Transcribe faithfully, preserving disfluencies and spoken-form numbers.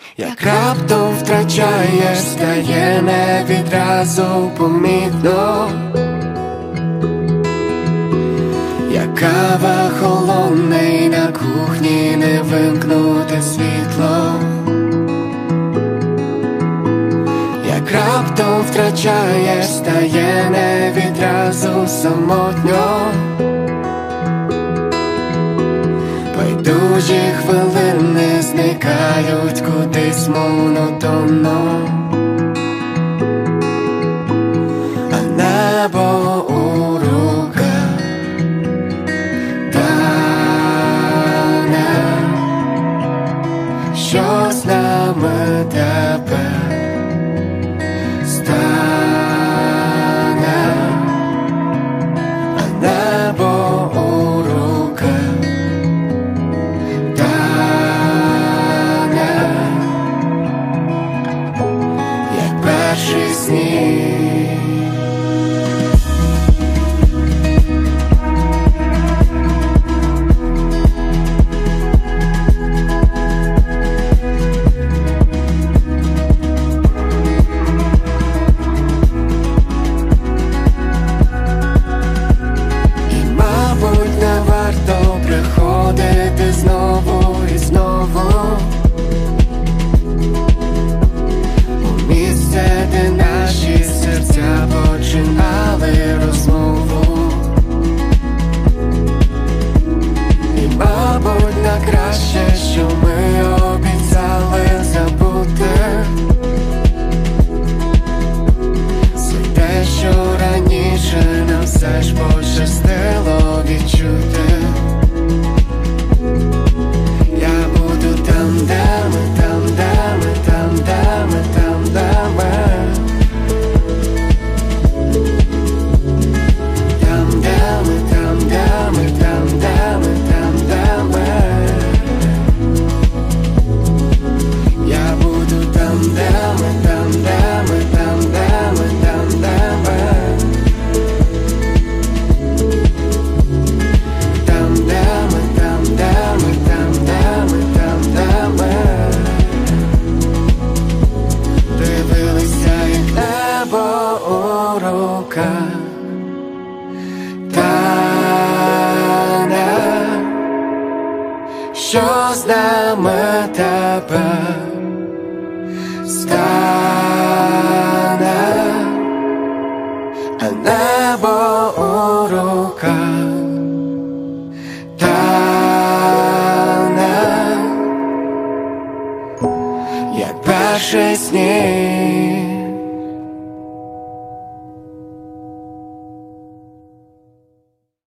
Як раптом втрачаєш, стає не відразу помітно, як кава холодне й на кухні не вимкнути світло. Як раптом втрачаєш, стає не відразу самотньо. Байдужі хвилини зникають кудись монотонно, а небо у руках тане. Що з нами тепер стане? А небо у руках тане, як перший сніг. Приходити знову і знову у місце, де наші серця починали розмову. І, мабуть, на краще, що ми обіцяли забути все те, що раніше нам все ж пощастило відчути. Тане, що з нами тепер стане? А небо у руках тане, як перший сніг.